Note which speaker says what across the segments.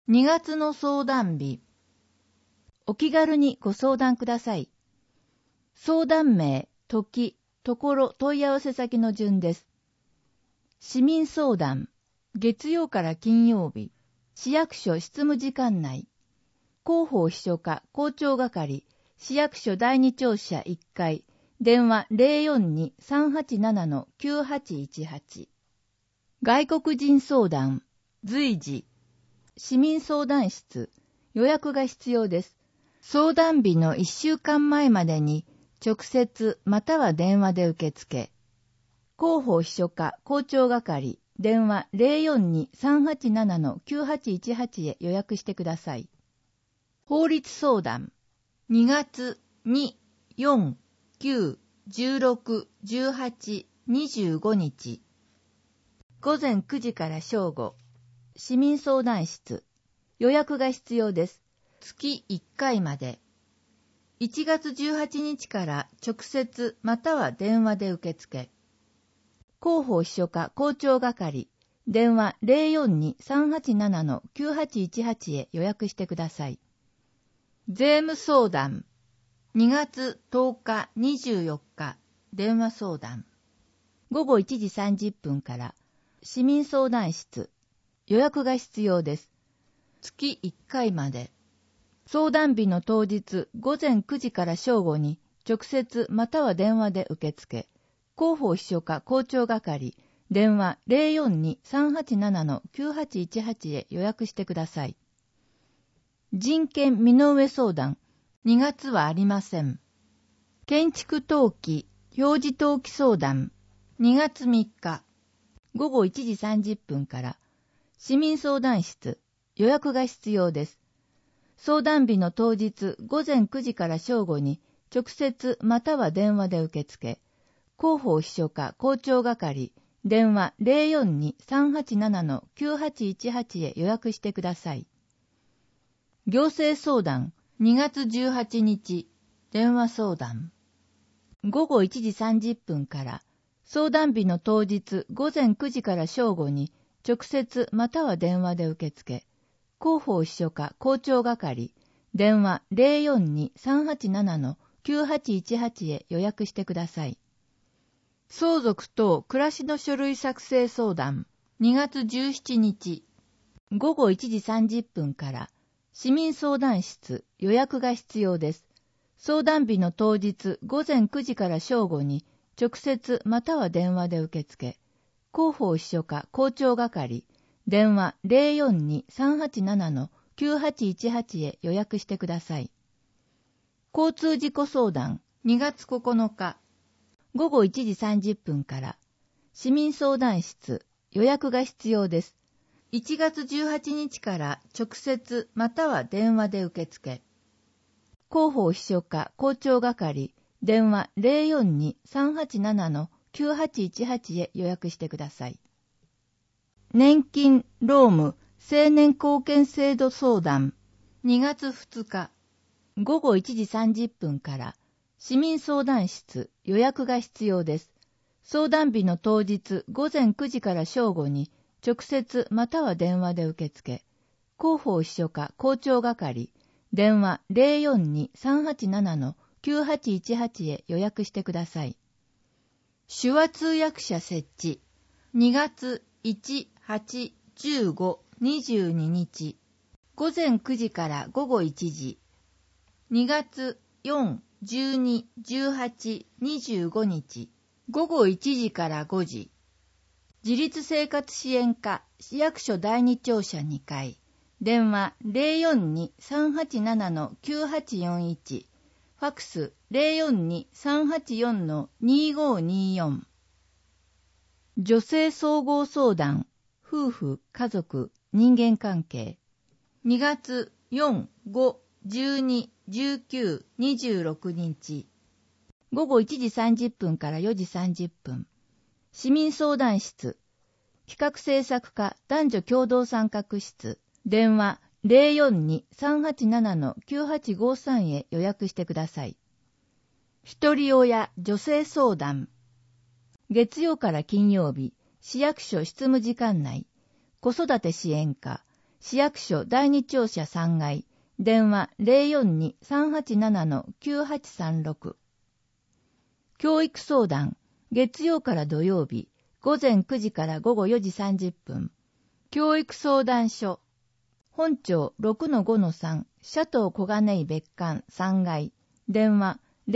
Speaker 1: 2月の相談日。お気軽にご相談ください。相談名、時、ところ、問い合わせ先の順です。市民相談、月曜から金曜日、市役所執務時間内、広報秘書課校長係、市役所第二庁舎1階、電話 042-387-9818。外国人相談、随時、市民相談室、予約が必要です。相談日の1週間前までに直接または電話で受付。広報秘書課校長係、電話 042-387-9818 へ予約してください。法律相談、2月2、4、9、16、18、25日。午前9時から正午。市民相談室。予約が必要です。月1回まで。1月18日から直接または電話で受付。広報秘書課校長係。電話 042-387-9818 へ予約してください。税務相談。2月10日24日。電話相談。午後1時30分から市民相談室。予約が必要です。月1回まで。相談日の当日午前9時から正午に直接または電話で受付。広報秘書課校長係。電話 042-387-9818 へ予約してください。人権身の上相談。2月はありません。建築登記、表示登記相談。2月3日。午後1時30分から。市民相談室。予約が必要です。相談日の当日午前9時から正午に直接または電話で受付。広報秘書課校長係。電話 042-387-9818 へ予約してください。行政相談。2月18日。電話相談。午後1時30分から。相談日の当日午前9時から正午に直接または電話で受付。広報秘書課校長係。電話 042-387-9818 へ予約してください。相続等暮らしの書類作成相談。2月17日。午後1時30分から。市民相談室。予約が必要です。相談日の当日午前9時から正午に直接または電話で受付。広報秘書課校長係。電話 042-387-9818 へ予約してください。交通事故相談。2月9日。午後1時30分から。市民相談室。予約が必要です。1月18日から直接または電話で受付。広報秘書課校長係。電話 042-387-9818 へ予約してください。年金、労務、青年貢献制度相談。2月2日。午後1時30分から。市民相談室。予約が必要です。相談日の当日午前9時から正午に直接または電話で受付。広報秘書課校長係。電話 042-387-9818 へ予約してください。手話通訳者設置。2月1、8、15、22日。午前9時から午後1時。2月4、12、18、25日。午後1時から5時。自立生活支援課市役所第二庁舎2階。電話 042-387-9841。ファックス 042-384-2524。女性総合相談。夫婦、家族、人間関係。2月4、5、12、19、26日。午後1時30分から4時30分。市民相談室。企画制作課男女共同参画室。電話 042-387-9853 へ予約してください。一人親女性相談。月曜から金曜日、市役所執務時間内。子育て支援課。 市役所第二庁舎3階、電話 042-387-9836。教育相談、月曜から土曜日、午前9時から午後4時30分。教育相談所、本庁 6-5-3、シャトー小金井別館3階、電話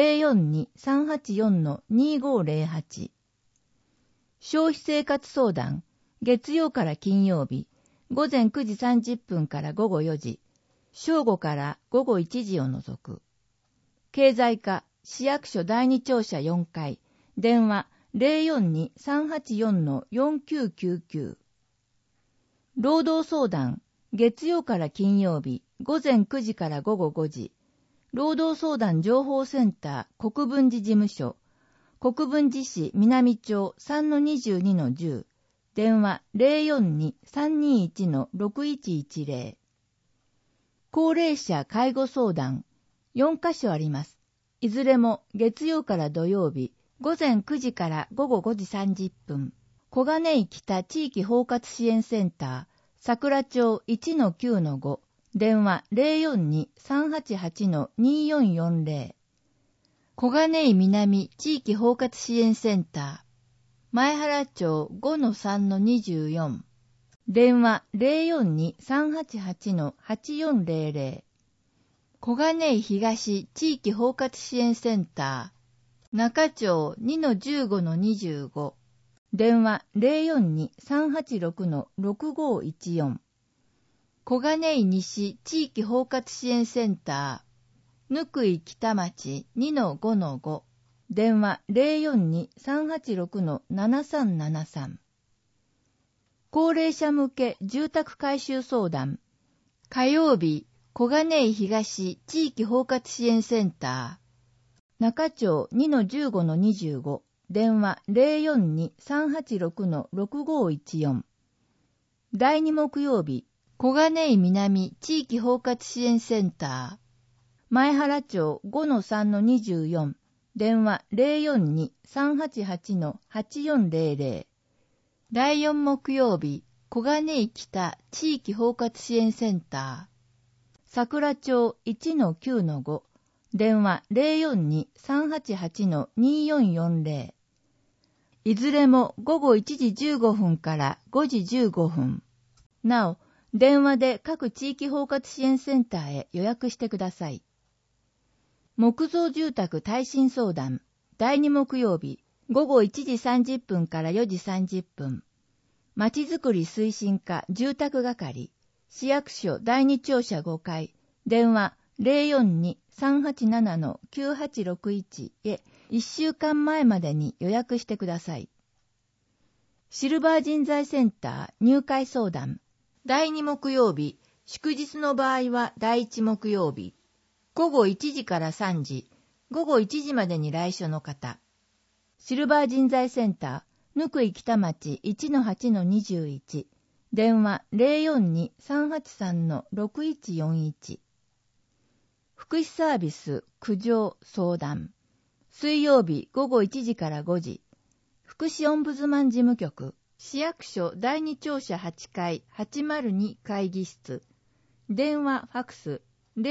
Speaker 1: 042-384-2508。消費生活相談、月曜から金曜日、午前9時30分から午後4時、正午から午後1時を除く。経済課、市役所第二庁舎4階、電話 042-384-4999。労働相談、月曜から金曜日、午前9時から午後5時、労働相談情報センター国分寺事務所、国分寺市南町 3-22-10、電話 042-321-6110。高齢者介護相談、4カ所あります。いずれも月曜から土曜日、午前9時から午後5時30分。小金井北地域包括支援センター、桜町 1-9-5、電話 042-388-2440。小金井南地域包括支援センター、前原町 5-3-24、電話 042-388-8400。小金井東地域包括支援センター、中町 2-15-25、電話 042-386-6514。小金井西地域包括支援センター、ぬい北町 2-5-5、電話 042-386-7373。高齢者向け住宅改修相談、火曜日、小金井東地域包括支援センター、中町 2-15-25、電話 042-386-6514。第2木曜日、小金井南地域包括支援センター、前原町 5-3-24、電話 042-388-8400。第4木曜日、小金井北地域包括支援センター、桜町 1-9-5、電話 042-388-2440。いずれも午後1時15分から5時15分。なお、電話で各地域包括支援センターへ予約してください。木造住宅耐震相談、第2木曜日、午後1時30分から4時30分。まちづくり推進課住宅係、市役所第2庁舎5階、電話 042-387-9861 へ1週間前までに予約してください。シルバー人材センター入会相談、第2木曜日、祝日の場合は第1木曜日、午後1時から3時、午後1時までに来所の方。シルバー人材センター、ぬい北町 1-8-21、電話 042-383-6141。福祉サービス苦情相談、水曜日午後1時から5時、福祉オンブズマン事務局、市役所第2庁舎8階802会議室、電話ファクス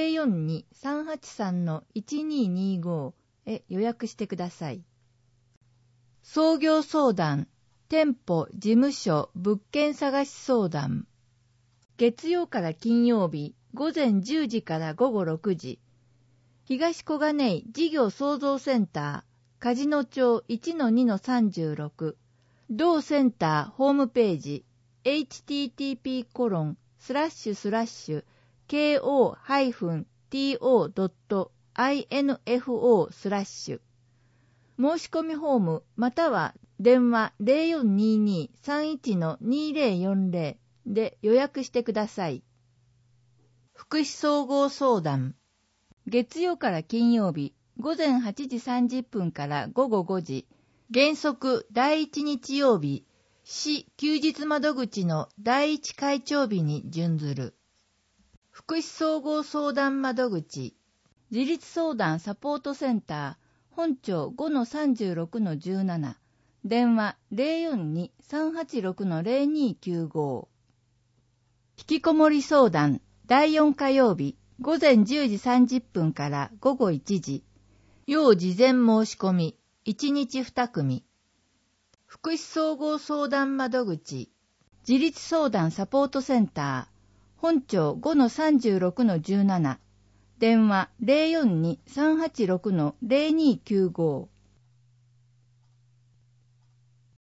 Speaker 1: 042-383-1225 へ予約してください。創業相談、店舗、事務所、物件探し相談。月曜から金曜日、午前10時から午後6時。東小金井事業創造センター、梶野町 1-2-36。同センターホームページ、http://ko-to.info/。申し込みフォームまたは電話 0422-31-2040 で予約してください。福祉総合相談。月曜から金曜日、午前8時30分から午後5時、原則第1日曜日、市休日窓口の第1会長日に準ずる。福祉総合相談窓口、自立相談サポートセンター、本庁 5-36-17、電話 042-386-0295。 引きこもり相談第4火曜日午前10時30分から午後1時。要事前申し込み1日2組。福祉総合相談窓口自立相談サポートセンター本庁 5-36-17 電話 042-386-0295